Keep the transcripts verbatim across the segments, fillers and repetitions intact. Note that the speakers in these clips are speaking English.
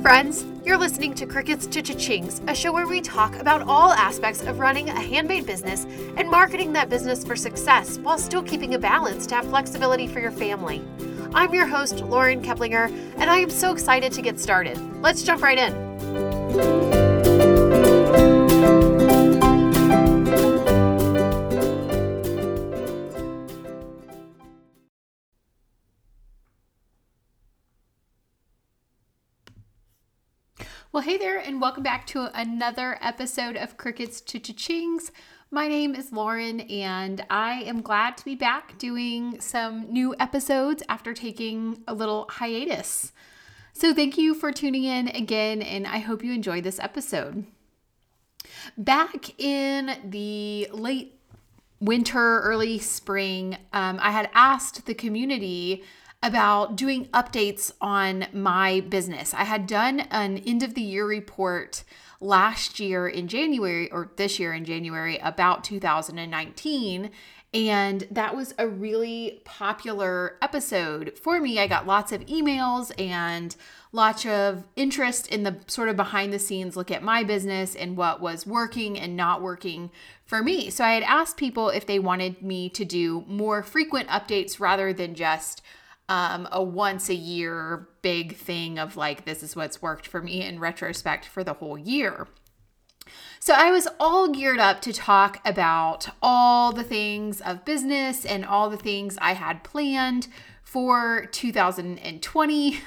friends. You're listening to Crickets to Cha-Chings, a show where we talk about all aspects of running a handmade business and marketing that business for success while still keeping a balance to have flexibility for your family. I'm your host, Lauren Keplinger, and I am so excited to get started. Let's jump right in. Well, hey there, and welcome back to another episode of Crickets to Cha-Chings. My name is Lauren, and I am glad to be back doing some new episodes after taking a little hiatus. So thank you for tuning in again, and I hope you enjoyed this episode. Back in the late winter, early spring, um, I had asked the community about doing updates on my business. I had done an end of the year report last year in January, or this year in January, about two thousand nineteen. And that was a really popular episode for me. I got lots of emails and lots of interest in the sort of behind the scenes look at my business and what was working and not working for me. So I had asked people if they wanted me to do more frequent updates rather than just Um, a once a year big thing of like, this is what's worked for me in retrospect for the whole year. So I was all geared up to talk about all the things of business and all the things I had planned for two thousand twenty.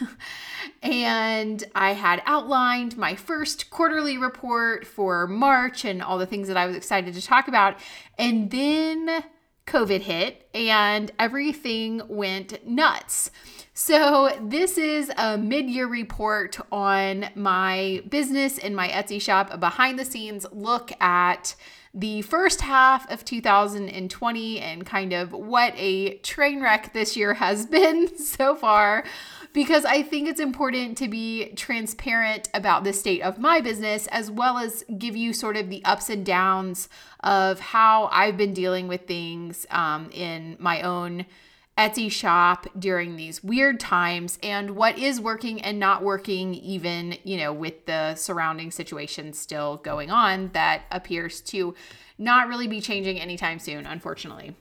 And I had outlined my first quarterly report for March and all the things that I was excited to talk about. And then COVID hit and everything went nuts. So this is a mid-year report on my business and my Etsy shop, a behind the scenes look at the first half of two thousand twenty and kind of what a train wreck this year has been so far, because I think it's important to be transparent about the state of my business, as well as give you sort of the ups and downs of how I've been dealing with things um, in my own Etsy shop during these weird times, and what is working and not working, even, you know, with the surrounding situation still going on that appears to not really be changing anytime soon, unfortunately.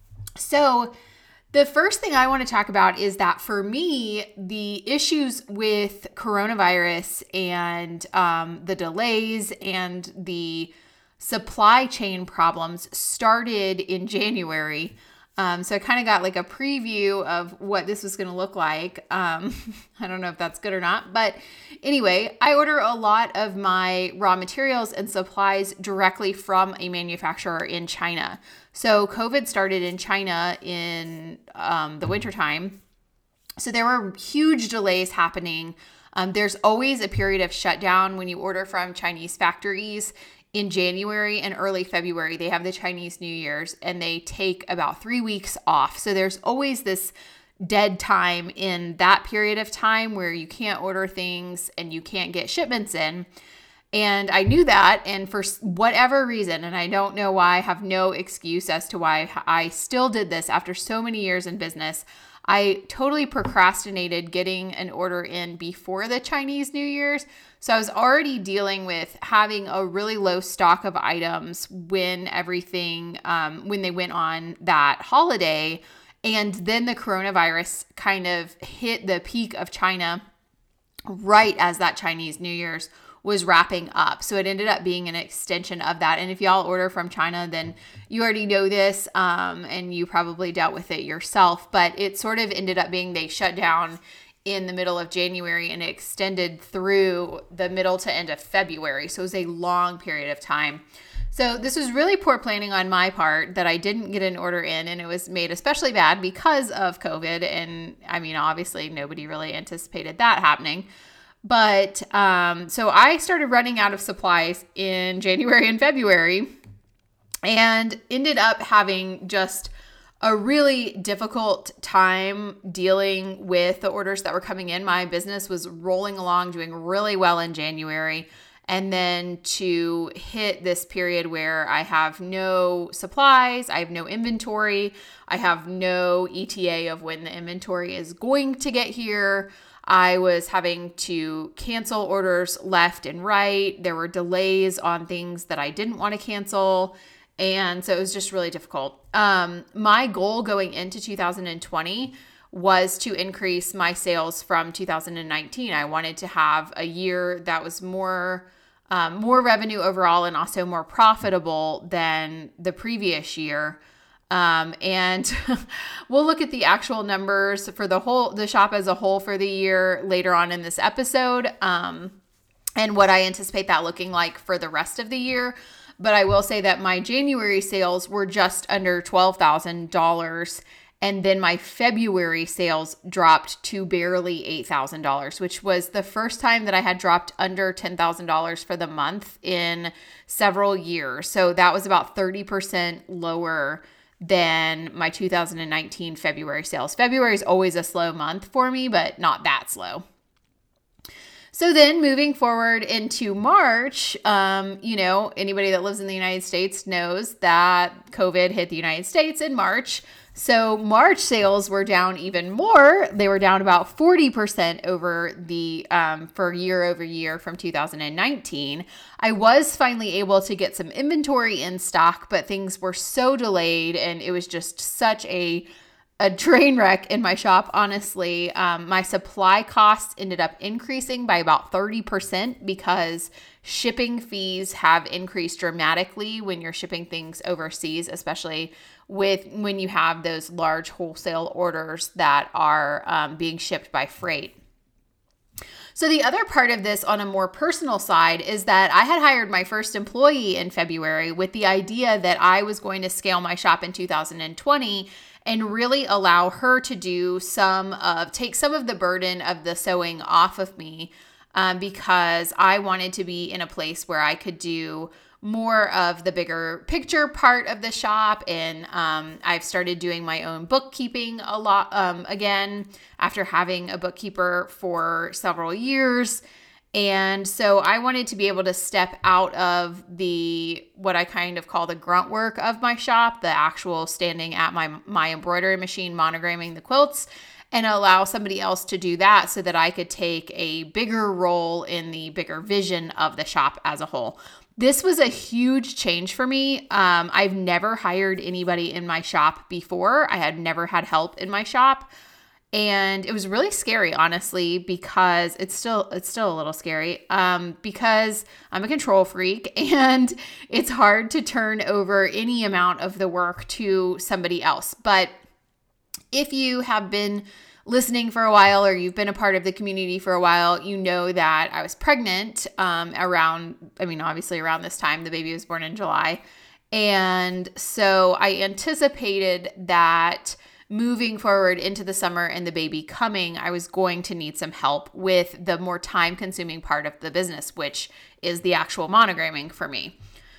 So the first thing I want to talk about is that for me, the issues with coronavirus and um, the delays and the supply chain problems started in January. Um, so I kind of got like a preview of what this was going to look like. Um, I don't know if that's good or not, but anyway, I order a lot of my raw materials and supplies directly from a manufacturer in China. So COVID started in China in um, the wintertime. So there were huge delays happening. Um, there's always a period of shutdown when you order from Chinese factories. In January and early February, they have the Chinese New Year's and they take about three weeks off. So there's always this dead time in that period of time where you can't order things and you can't get shipments in. And I knew that, and for whatever reason, and I don't know why, I have no excuse as to why I still did this after so many years in business, I totally procrastinated getting an order in before the Chinese New Year's. So I was already dealing with having a really low stock of items when everything, um, when they went on that holiday. And then the coronavirus kind of hit the peak of China right as that Chinese New Year's was wrapping up. So it ended up being an extension of that. And if y'all order from China, then you already know this, um, and you probably dealt with it yourself. But it sort of ended up being they shut down in the middle of January and it extended through the middle to end of February. So it was a long period of time. So this was really poor planning on my part that I didn't get an order in, and it was made especially bad because of COVID. And I mean, obviously nobody really anticipated that happening. But um, so I started running out of supplies in January and February and ended up having just a really difficult time dealing with the orders that were coming in. My business was rolling along, doing really well in January. and then to hit this period where I have no supplies, I have no inventory, I have no E T A of when the inventory is going to get here. I was having to cancel orders left and right. There were delays on things that I didn't want to cancel. And so it was just really difficult. Um, my goal going into two thousand twenty was to increase my sales from two thousand nineteen. I wanted to have a year that was more um, more revenue overall and also more profitable than the previous year. Um, and we'll look at the actual numbers for the whole, the shop as a whole for the year later on in this episode, um, and what I anticipate that looking like for the rest of the year. But I will say that my January sales were just under twelve thousand dollars. And then my February sales dropped to barely eight thousand dollars, which was the first time that I had dropped under ten thousand dollars for the month in several years. So that was about thirty percent lower than my two thousand nineteen February sales. February is always a slow month for me, but not that slow. So then moving forward into March, um, you know, anybody that lives in the United States knows that COVID hit the United States in March. So March sales were down even more. They were down about forty percent over the um, for year over year from two thousand nineteen. I was finally able to get some inventory in stock, but things were so delayed and it was just such a a train wreck in my shop, honestly. Um, my supply costs ended up increasing by about thirty percent because shipping fees have increased dramatically when you're shipping things overseas, especially with when you have those large wholesale orders that are um, being shipped by freight. So the other part of this on a more personal side is that I had hired my first employee in February with the idea that I was going to scale my shop in two thousand twenty and really allow her to do some of, take some of the burden of the sewing off of me, um, because I wanted to be in a place where I could do more of the bigger picture part of the shop. And um, I've started doing my own bookkeeping a lot um, again after having a bookkeeper for several years. And so I wanted to be able to step out of the, what I kind of call the grunt work of my shop, the actual standing at my, my embroidery machine, monogramming the quilts, and allow somebody else to do that so that I could take a bigger role in the bigger vision of the shop as a whole. This was a huge change for me. Um, I've never hired anybody in my shop before. I had never had help in my shop. And it was really scary, honestly, because it's still it's still a little scary um, because I'm a control freak and it's hard to turn over any amount of the work to somebody else. But if you have been listening for a while or you've been a part of the community for a while, you know that I was pregnant um, around, I mean, obviously around this time. The baby was born in July. And so I anticipated that moving forward into the summer and the baby coming, I was going to need some help with the more time-consuming part of the business, which is the actual monogramming for me.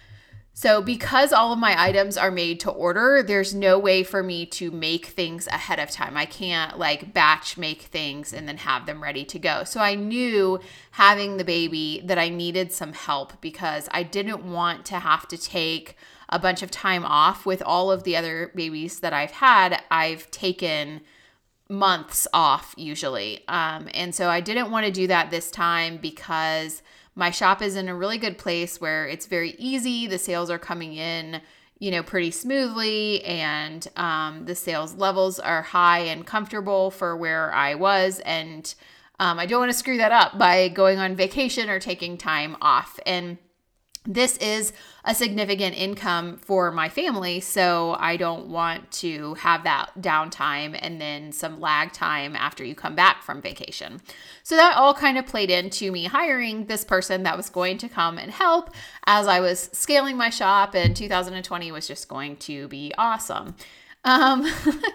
So because all of my items are made to order, there's no way for me to make things ahead of time. I can't like batch make things and then have them ready to go. So I knew having the baby that I needed some help because I didn't want to have to take a bunch of time off. With all of the other babies that I've had, I've taken months off usually. Um, and so I didn't want to do that this time because my shop is in a really good place where it's very easy. The sales are coming in, you know, pretty smoothly, and um, the sales levels are high and comfortable for where I was. And um, I don't want to screw that up by going on vacation or taking time off. And this is a significant income for my family, so I don't want to have that downtime and then some lag time after you come back from vacation. So that all kind of played into me hiring this person that was going to come and help as I was scaling my shop, and two thousand twenty was just going to be awesome. Um,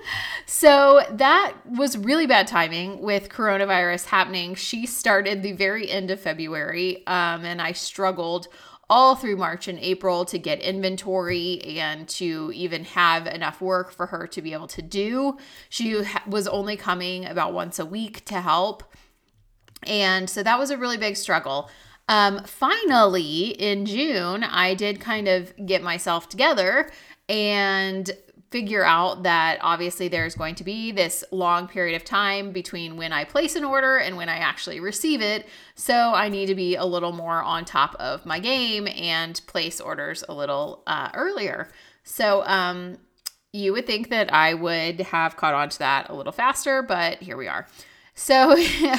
so that was really bad timing with coronavirus happening. She started the very end of February, um, and I struggled all through March and April to get inventory and to even have enough work for her to be able to do. She ha- was only coming about once a week to help. And so that was a really big struggle. Um, finally, in June, I did kind of get myself together and figure out that obviously there's going to be this long period of time between when I place an order and when I actually receive it. So I need to be a little more on top of my game and place orders a little uh, earlier. So um, you would think that I would have caught on to that a little faster, but here we are. So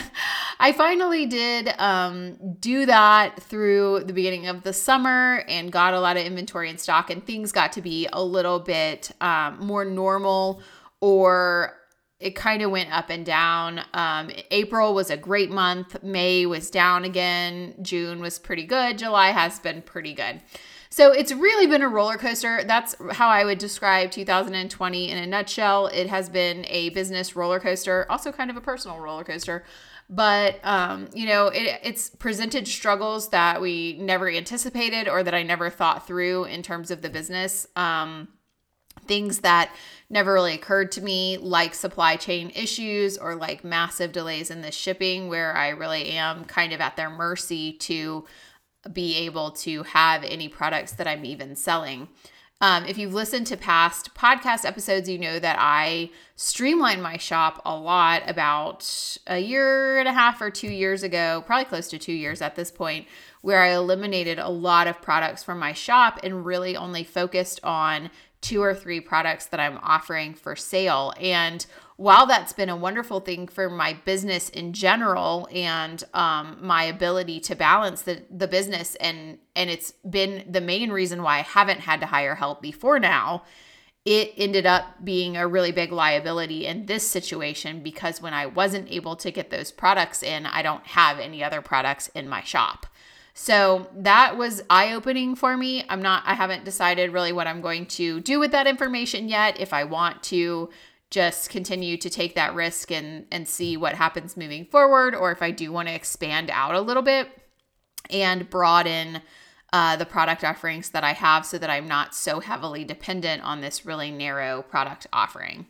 I finally did um, do that through the beginning of the summer and got a lot of inventory in stock, and things got to be a little bit um, more normal, or it kind of went up and down. Um, April was a great month. May was down again. June was pretty good. July has been pretty good. So it's really been a roller coaster. That's how I would describe two thousand twenty in a nutshell. It has been a business roller coaster, also kind of a personal roller coaster. But, um, you know, it, it's presented struggles that we never anticipated or that I never thought through in terms of the business. Um, things that never really occurred to me, like supply chain issues or like massive delays in the shipping, where I really am kind of at their mercy to be able to have any products that I'm even selling. Um, if you've listened to past podcast episodes, you know that I streamlined my shop a lot about a year and a half or two years ago, probably close to two years at this point, where I eliminated a lot of products from my shop and really only focused on two or three products that I'm offering for sale. And while that's been a wonderful thing for my business in general and um, my ability to balance the, the business, and, and it's been the main reason why I haven't had to hire help before now, it ended up being a really big liability in this situation, because when I wasn't able to get those products in, I don't have any other products in my shop. So that was eye-opening for me. I'm not, I haven't decided really what I'm going to do with that information yet. If I want to just continue to take that risk and, and see what happens moving forward, or if I do want to expand out a little bit and broaden uh, the product offerings that I have so that I'm not so heavily dependent on this really narrow product offering.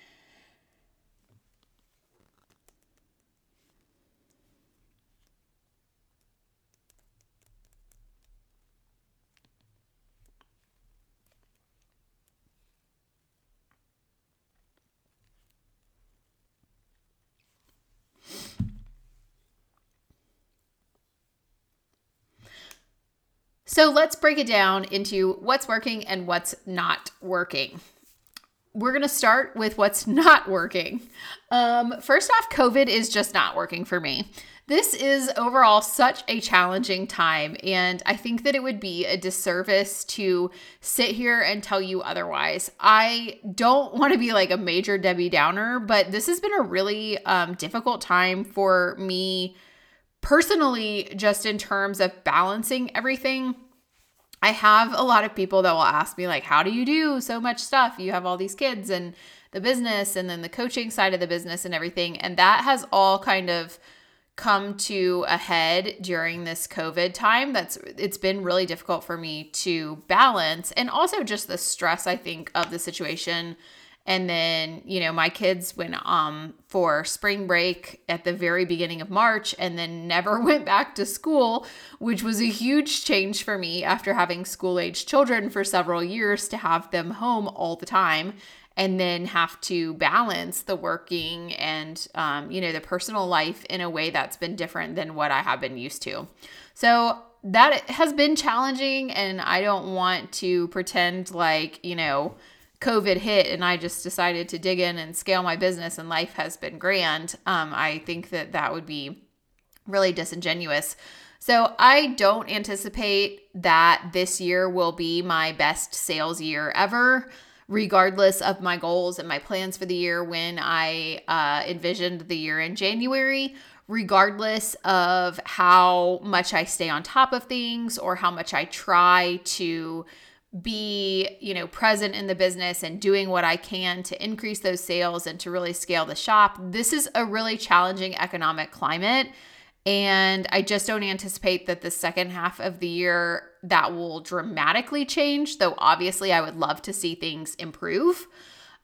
So let's break it down into what's working and what's not working. We're going to start with what's not working. Um, first off, COVID is just not working for me. This is overall such a challenging time, and I think that it would be a disservice to sit here and tell you otherwise. I don't want to be like a major Debbie Downer, but this has been a really um, difficult time for me personally, just in terms of balancing everything. I have a lot of people that will ask me, like, how do you do so much stuff? You have all these kids and the business and then the coaching side of the business and everything. And that has all kind of come to a head during this COVID time. That's, it's been really difficult for me to balance. And also just the stress, I think, of the situation. And then, you know, my kids went um for spring break at the very beginning of March and then never went back to school, which was a huge change for me after having school-age children for several years, to have them home all the time and then have to balance the working and, um, you know, the personal life in a way that's been different than what I have been used to. So that has been challenging, and I don't want to pretend like, you know, COVID hit and I just decided to dig in and scale my business and life has been grand. Um, I think that that would be really disingenuous. So I don't anticipate that this year will be my best sales year ever, regardless of my goals and my plans for the year when I uh, envisioned the year in January, regardless of how much I stay on top of things or how much I try to be, you know, present in the business and doing what I can to increase those sales and to really scale the shop. This is a really challenging economic climate, and I just don't anticipate that the second half of the year that will dramatically change, though obviously I would love to see things improve.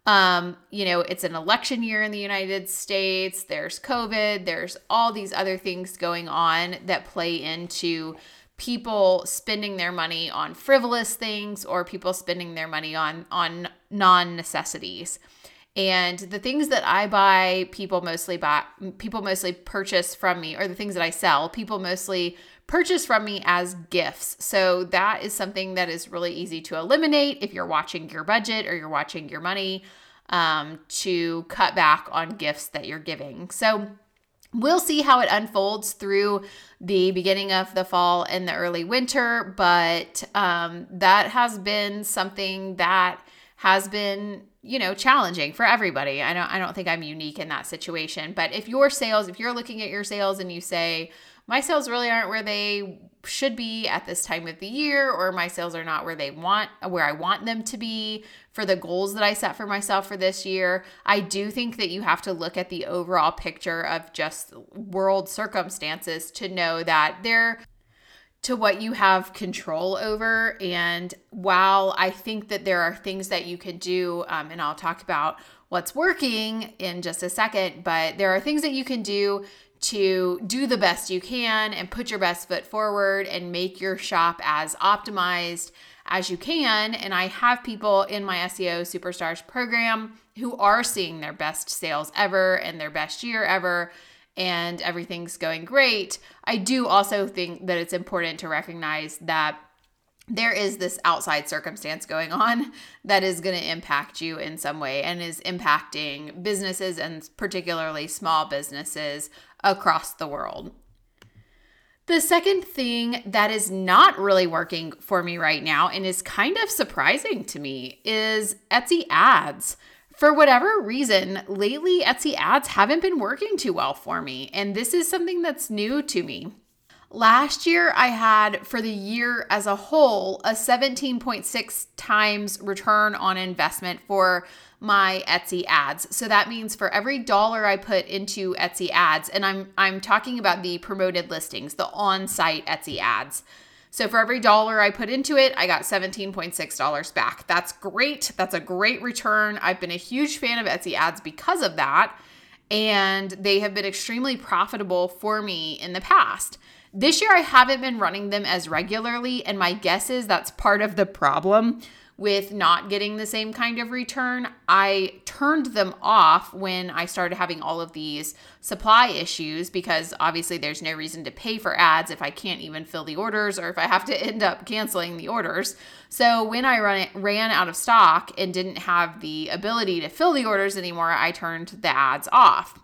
Um, you know, it's an election year in the United States. There's COVID. There's all these other things going on that play into people spending their money on frivolous things or people spending their money on on non-necessities. And the things that I buy, people mostly buy, people mostly purchase from me, or the things that I sell, people mostly purchase from me as gifts. So that is something that is really easy to eliminate if you're watching your budget or you're watching your money, um, to cut back on gifts that you're giving. So we'll see how it unfolds through the beginning of the fall and the early winter, but um, that has been something that has been, you know, challenging for everybody. I don't I don't think I'm unique in that situation. But if your sales, if you're looking at your sales and you say, my sales really aren't where they should be at this time of the year, or my sales are not where they want, where I want them to be for the goals that I set for myself for this year, I do think that you have to look at the overall picture of just world circumstances to know that they're to what you have control over. And while I think that there are things that you can do, um, and I'll talk about what's working in just a second, but there are things that you can do to do the best you can and put your best foot forward and make your shop as optimized as you can. And I have people in my S E O Superstars program who are seeing their best sales ever and their best year ever, and everything's going great. I do also think that it's important to recognize that there is this outside circumstance going on that is going to impact you in some way and is impacting businesses, and particularly small businesses across the world. The second thing that is not really working for me right now and is kind of surprising to me is Etsy ads. For whatever reason, lately Etsy ads haven't been working too well for me, and this is something that's new to me. Last year, I had, for the year as a whole, a seventeen point six times return on investment for my Etsy ads. So that means for every dollar I put into Etsy ads, and I'm I'm talking about the promoted listings, the on-site Etsy ads. So for every dollar I put into it, I got seventeen point six dollars back. That's great. That's a great return. I've been a huge fan of Etsy ads because of that, and they have been extremely profitable for me in the past. This year, I haven't been running them as regularly, and my guess is that's part of the problem with not getting the same kind of return. I turned them off when I started having all of these supply issues, because obviously there's no reason to pay for ads if I can't even fill the orders, or if I have to end up canceling the orders. So when I run it, ran out of stock and didn't have the ability to fill the orders anymore, I turned the ads off.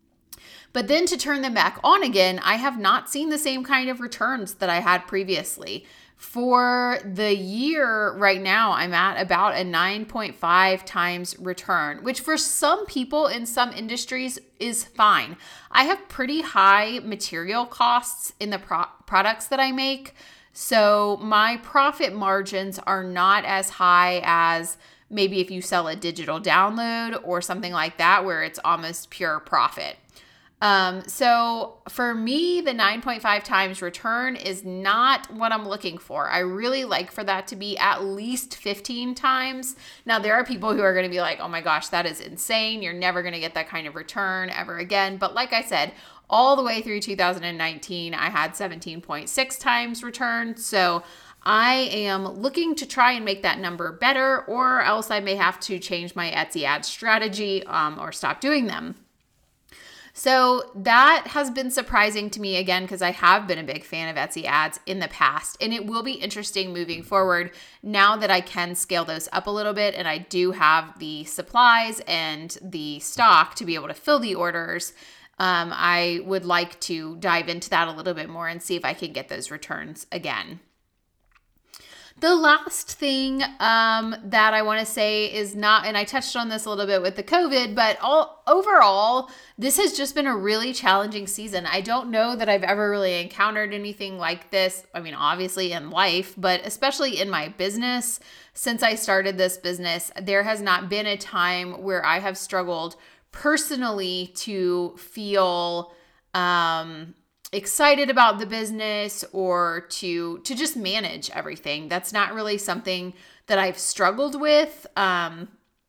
But then to turn them back on again, I have not seen the same kind of returns that I had previously. For the year right now, I'm at about a nine point five times return, which for some people in some industries is fine. I have pretty high material costs in the pro- products that I make, so my profit margins are not as high as maybe if you sell a digital download or something like that, where it's almost pure profit. Um, so for me, the nine point five times return is not what I'm looking for. I really like for that to be at least fifteen times. Now, there are people who are going to be like, oh my gosh, that is insane. You're never going to get that kind of return ever again. But like I said, all the way through two thousand nineteen, I had seventeen point six times return. So I am looking to try and make that number better, or else I may have to change my Etsy ad strategy, um, or stop doing them. So that has been surprising to me again, because I have been a big fan of Etsy ads in the past, and it will be interesting moving forward now that I can scale those up a little bit and I do have the supplies and the stock to be able to fill the orders. Um, I would like to dive into that a little bit more and see if I can get those returns again. The last thing um, that I want to say is not, and I touched on this a little bit with the COVID, but all overall, this has just been a really challenging season. I don't know that I've ever really encountered anything like this. I mean, obviously in life, but especially in my business. Since I started this business, there has not been a time where I have struggled personally to feel um, excited about the business, or to to just manage everything. That's not really something that I've struggled with. Um,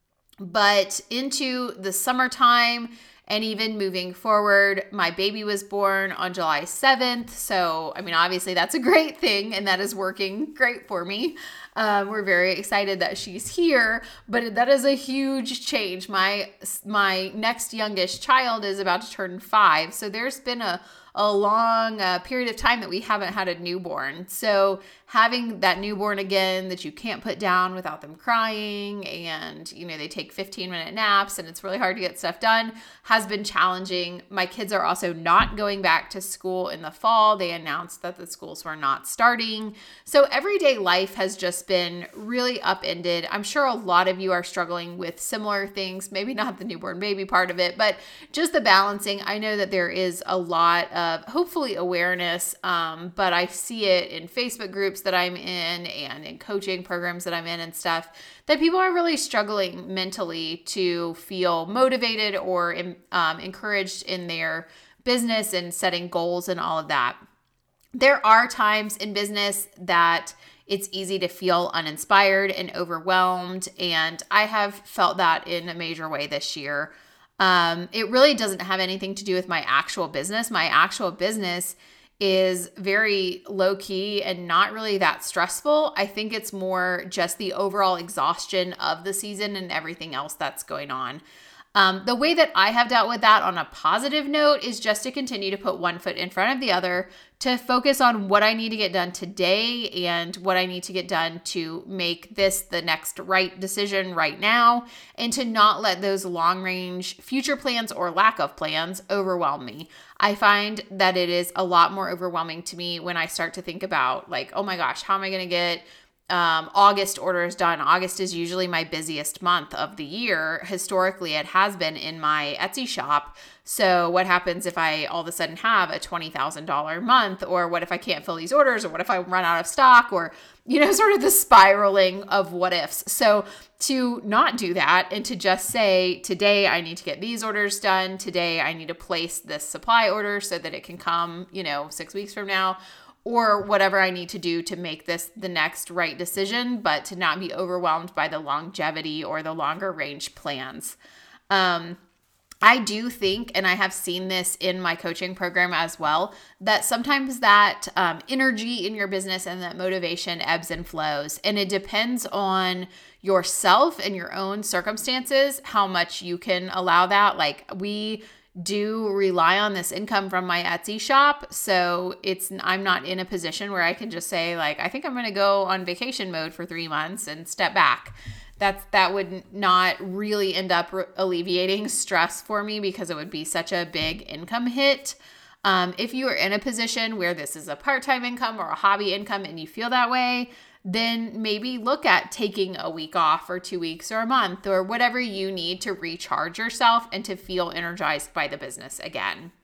But into the summertime and even moving forward, my baby was born on July seventh. So, I mean, obviously that's a great thing and that is working great for me. Um, we're very excited that she's here, but that is a huge change. My, my next youngest child is about to turn five. So there's been a, a long uh, period of time that we haven't had a newborn. So having that newborn again that you can't put down without them crying, and, you know, they take fifteen minute naps and it's really hard to get stuff done, has been challenging. My kids are also not going back to school in the fall. They announced that the schools were not starting. So everyday life has just been really upended. I'm sure a lot of you are struggling with similar things, maybe not the newborn baby part of it, but just the balancing. I know that there is a lot of hopefully awareness, um, but I see it in Facebook groups that I'm in and in coaching programs that I'm in and stuff, that people are really struggling mentally to feel motivated or um, encouraged in their business and setting goals and all of that. There are times in business that it's easy to feel uninspired and overwhelmed, and I have felt that in a major way this year. Um, it really doesn't have anything to do with my actual business. My actual business is very low key and not really that stressful. I think it's more just the overall exhaustion of the season and everything else that's going on. Um, the way that I have dealt with that on a positive note is just to continue to put one foot in front of the other, to focus on what I need to get done today and what I need to get done to make this the next right decision right now, and to not let those long range future plans or lack of plans overwhelm me. I find that it is a lot more overwhelming to me when I start to think about, like, oh my gosh, how am I going to get Um, August orders done? August is usually my busiest month of the year. Historically, it has been in my Etsy shop. So what happens if I all of a sudden have a twenty thousand dollars month? Or what if I can't fill these orders? Or what if I run out of stock? Or, you know, sort of the spiraling of what ifs. So to not do that and to just say, today I need to get these orders done. Today I need to place this supply order so that it can come, you know, six weeks from now, or whatever I need to do to make this the next right decision, but to not be overwhelmed by the longevity or the longer range plans. Um, I do think, and I have seen this in my coaching program as well, that sometimes that um, energy in your business and that motivation ebbs and flows. And it depends on yourself and your own circumstances, how much you can allow that. Like, we do rely on this income from my Etsy shop. So it's, I'm not in a position where I can just say, like, I think I'm going to go on vacation mode for three months and step back. That's, that would not really end up re- alleviating stress for me, because it would be such a big income hit. Um, if you are in a position where this is a part-time income or a hobby income and you feel that way, then maybe look at taking a week off or two weeks or a month or whatever you need to recharge yourself and to feel energized by the business again.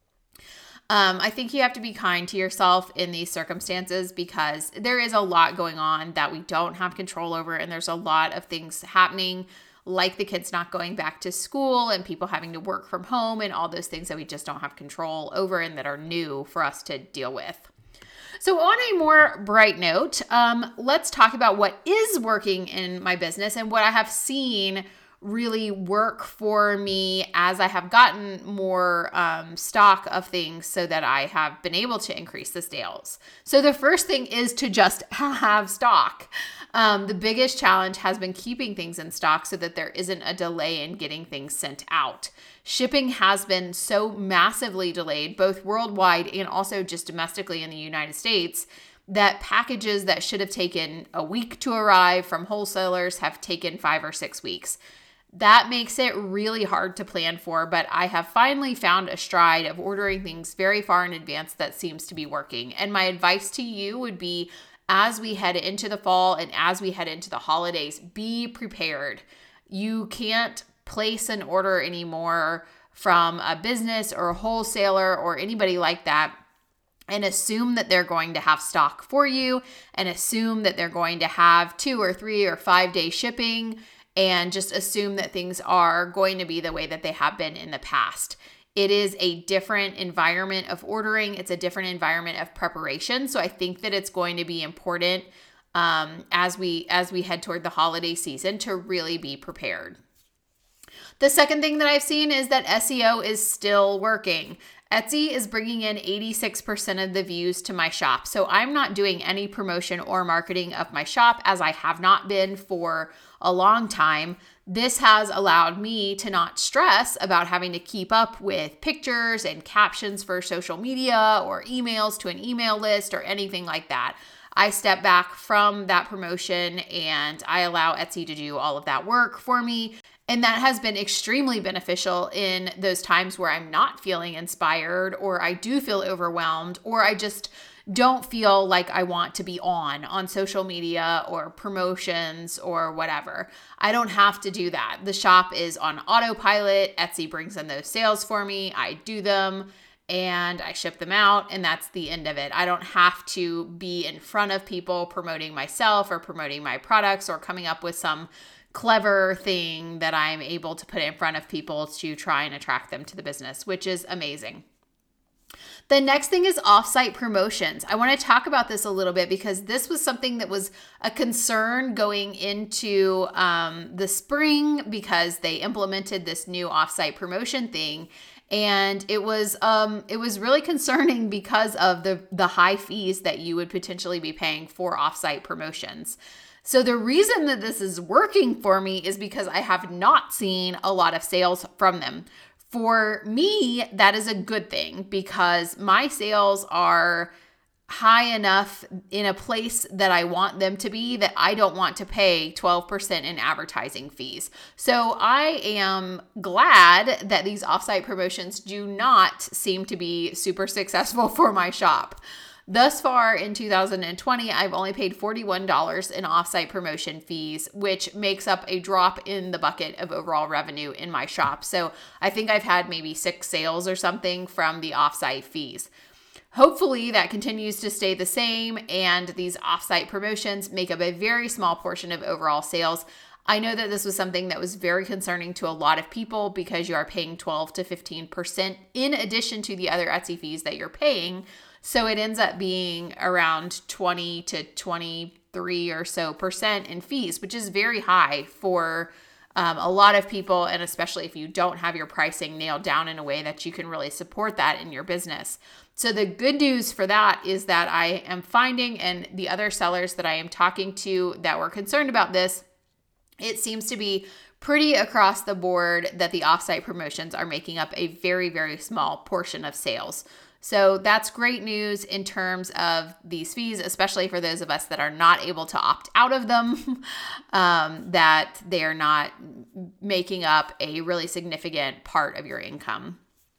Um, I think you have to be kind to yourself in these circumstances, because there is a lot going on that we don't have control over, and there's a lot of things happening, like the kids not going back to school and people having to work from home and all those things that we just don't have control over and that are new for us to deal with. So on a more bright note, um, let's talk about what is working in my business and what I have seen really work for me as I have gotten more um, stock of things so that I have been able to increase the sales. So the first thing is to just have stock. Um, the biggest challenge has been keeping things in stock so that there isn't a delay in getting things sent out. Shipping has been so massively delayed, both worldwide and also just domestically in the United States, that packages that should have taken a week to arrive from wholesalers have taken five or six weeks. That makes it really hard to plan for, but I have finally found a stride of ordering things very far in advance that seems to be working. And my advice to you would be, as we head into the fall and as we head into the holidays, be prepared. You can't place an order anymore from a business or a wholesaler or anybody like that and assume that they're going to have stock for you, and assume that they're going to have two or three or five day shipping, and just assume that things are going to be the way that they have been in the past. It is a different environment of ordering. It's a different environment of preparation. So I think that it's going to be important um, as we as we head toward the holiday season to really be prepared. The second thing that I've seen is that S E O is still working. Etsy is bringing in eighty-six percent of the views to my shop. So I'm not doing any promotion or marketing of my shop, as I have not been for a long time. This has allowed me to not stress about having to keep up with pictures and captions for social media or emails to an email list or anything like that. I step back from that promotion and I allow Etsy to do all of that work for me. And that has been extremely beneficial in those times where I'm not feeling inspired, or I do feel overwhelmed, or I just don't feel like I want to be on on social media or promotions or whatever. I don't have to do that. The shop is on autopilot. Etsy brings in those sales for me. I do them and I ship them out, and that's the end of it. I don't have to be in front of people promoting myself or promoting my products or coming up with some clever thing that I'm able to put in front of people to try and attract them to the business, which is amazing. The next thing is offsite promotions. I want to talk about this a little bit because this was something that was a concern going into um, the spring, because they implemented this new offsite promotion thing. And it was um, it was really concerning because of the, the high fees that you would potentially be paying for offsite promotions. So the reason that this is working for me is because I have not seen a lot of sales from them. For me, that is a good thing because my sales are high enough in a place that I want them to be that I don't want to pay twelve percent in advertising fees. So I am glad that these offsite promotions do not seem to be super successful for my shop. Thus far in two thousand twenty, I've only paid forty-one dollars in offsite promotion fees, which makes up a drop in the bucket of overall revenue in my shop. So I think I've had maybe six sales or something from the offsite fees. Hopefully that continues to stay the same, and these offsite promotions make up a very small portion of overall sales. I know that this was something that was very concerning to a lot of people because you are paying twelve to fifteen percent in addition to the other Etsy fees that you're paying. So it ends up being around twenty to twenty-three or so percent in fees, which is very high for um, a lot of people. And especially if you don't have your pricing nailed down in a way that you can really support that in your business. So the good news for that is that I am finding, and the other sellers that I am talking to that were concerned about this, it seems to be pretty across the board that the offsite promotions are making up a very, very small portion of sales. So that's great news in terms of these fees, especially for those of us that are not able to opt out of them, um, that they are not making up a really significant part of your income.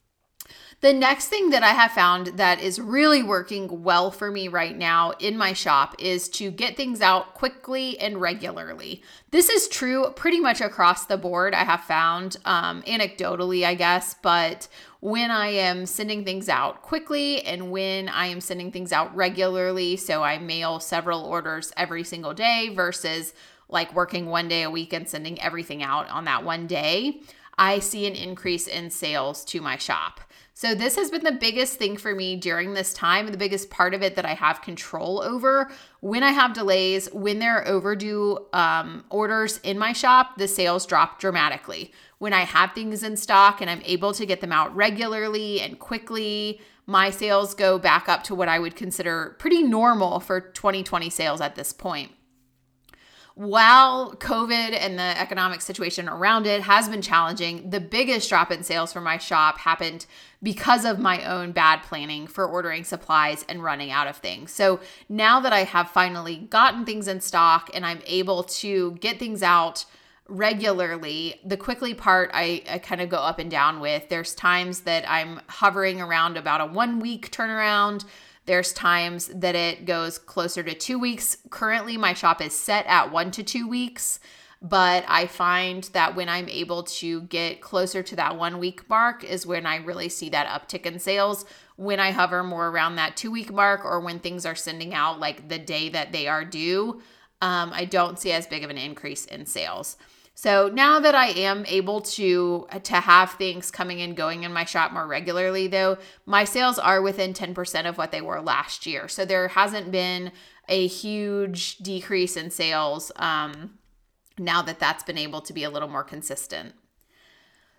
The next thing that I have found that is really working well for me right now in my shop is to get things out quickly and regularly. This is true pretty much across the board, I have found, um, anecdotally, I guess, but when I am sending things out quickly and when I am sending things out regularly, so I mail several orders every single day versus like working one day a week and sending everything out on that one day, I see an increase in sales to my shop. So this has been the biggest thing for me during this time, and the biggest part of it that I have control over. When I have delays, when there are overdue um, orders in my shop, the sales drop dramatically. When I have things in stock and I'm able to get them out regularly and quickly, my sales go back up to what I would consider pretty normal for twenty twenty sales at this point. While COVID and the economic situation around it has been challenging, the biggest drop in sales for my shop happened because of my own bad planning for ordering supplies and running out of things. So now that I have finally gotten things in stock and I'm able to get things out regularly, the quickly part I, I kind of go up and down with. There's times that I'm hovering around about a one week turnaround. There's times that it goes closer to two weeks. Currently, my shop is set at one to two weeks, but I find that when I'm able to get closer to that one week mark is when I really see that uptick in sales. When I hover more around that two week mark or when things are sending out like the day that they are due, um, I don't see as big of an increase in sales. So now that I am able to, to have things coming and going in my shop more regularly, though, my sales are within ten percent of what they were last year. So there hasn't been a huge decrease in sales um, now that that's been able to be a little more consistent.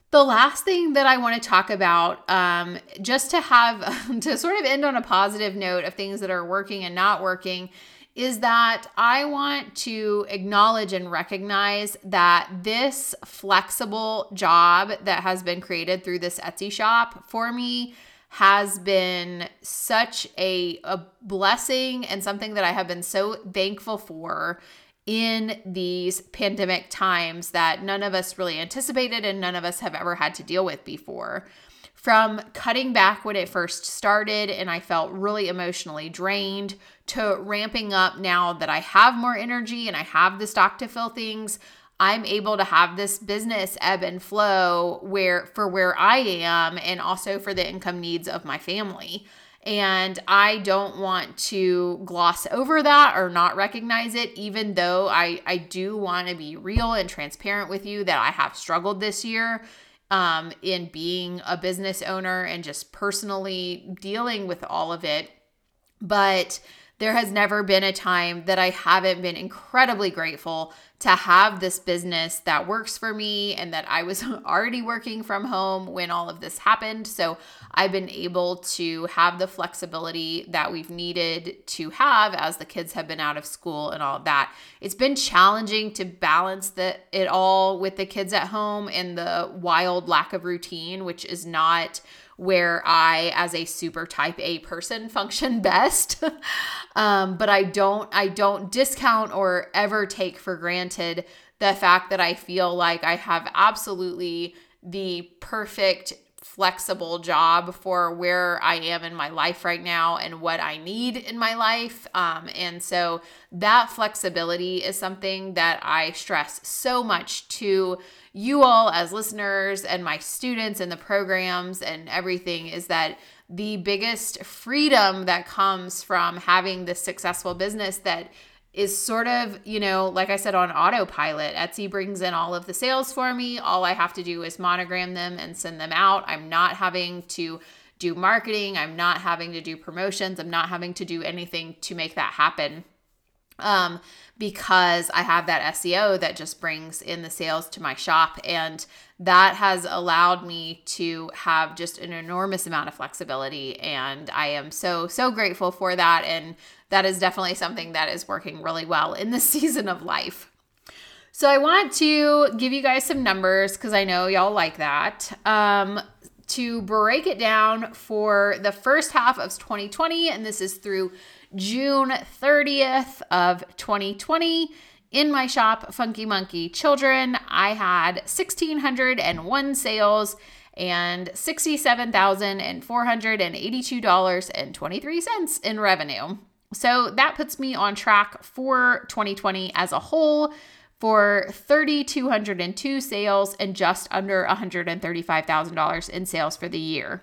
The last thing that I want to talk about, um, just to have, to sort of end on a positive note of things that are working and not working, is that I want to acknowledge and recognize that this flexible job that has been created through this Etsy shop for me has been such a, a blessing and something that I have been so thankful for in these pandemic times that none of us really anticipated and none of us have ever had to deal with before. From cutting back when it first started and I felt really emotionally drained, to ramping up now that I have more energy and I have the stock to fill things, I'm able to have this business ebb and flow where for where I am and also for the income needs of my family. And I don't want to gloss over that or not recognize it, even though I, I do want to be real and transparent with you that I have struggled this year um, in being a business owner and just personally dealing with all of it. But there has never been a time that I haven't been incredibly grateful to have this business that works for me and that I was already working from home when all of this happened. So I've been able to have the flexibility that we've needed to have as the kids have been out of school and all of that. It's been challenging to balance the, it all with the kids at home and the wild lack of routine, which is not where I, as a super type A person, function best. um, but I don't, I don't discount or ever take for granted the fact that I feel like I have absolutely the perfect flexible job for where I am in my life right now and what I need in my life. Um, and so that flexibility is something that I stress so much to you all as listeners and my students and the programs and everything, is that the biggest freedom that comes from having this successful business that is sort of, you know, like I said, on autopilot. Etsy brings in all of the sales for me. All I have to do is monogram them and send them out. I'm not having to do marketing. I'm not having to do promotions. I'm not having to do anything to make that happen. Um, because I have that S E O that just brings in the sales to my shop. And that has allowed me to have just an enormous amount of flexibility. And I am so, so grateful for that. And that is definitely something that is working really well in this season of life. So I want to give you guys some numbers because I know y'all like that. Um, to break it down for the first half of twenty twenty, and this is through June thirtieth of twenty twenty. In my shop, Funky Monkey Children, I had one thousand six hundred one sales and sixty-seven thousand four hundred eighty-two dollars and twenty-three cents in revenue. So that puts me on track for twenty twenty as a whole for three thousand two hundred two sales and just under one hundred thirty-five thousand dollars in sales for the year.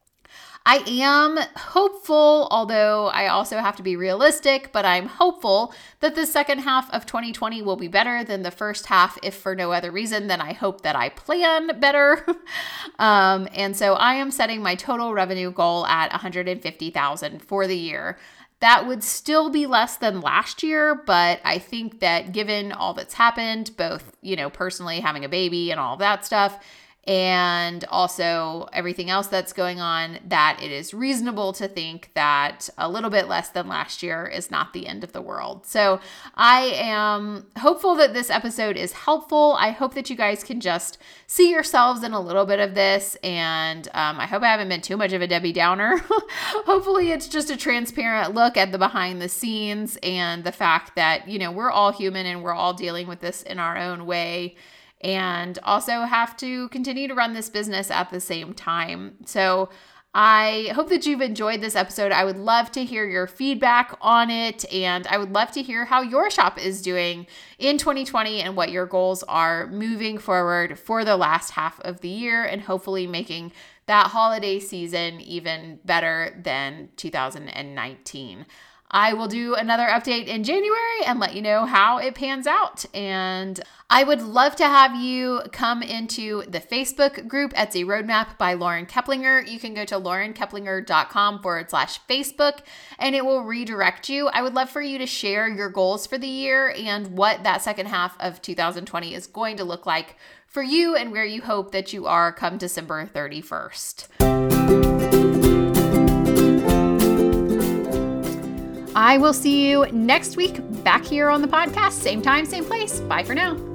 I am hopeful, although I also have to be realistic, but I'm hopeful that the second half of twenty twenty will be better than the first half, if for no other reason than I hope that I plan better. um, and so I am setting my total revenue goal at one hundred fifty thousand dollars for the year. That would still be less than last year, but I think that given all that's happened, both, you know, personally having a baby and all of that stuff, and also everything else that's going on, that it is reasonable to think that a little bit less than last year is not the end of the world. So I am hopeful that this episode is helpful. I hope that you guys can just see yourselves in a little bit of this, and um, I hope I haven't been too much of a Debbie Downer. Hopefully it's just a transparent look at the behind the scenes and the fact that, you know, we're all human and we're all dealing with this in our own way, and also have to continue to run this business at the same time. So I hope that you've enjoyed this episode. I would love to hear your feedback on it, and I would love to hear how your shop is doing in twenty twenty and what your goals are moving forward for the last half of the year, and hopefully making that holiday season even better than two thousand nineteen. I will do another update in January and let you know how it pans out. And I would love to have you come into the Facebook group, Etsy Roadmap by Lauren Keplinger. You can go to laurenkeplinger.com forward slash Facebook and it will redirect you. I would love for you to share your goals for the year and what that second half of two thousand twenty is going to look like for you and where you hope that you are come December thirty-first. I will see you next week back here on the podcast. Same time, same place. Bye for now.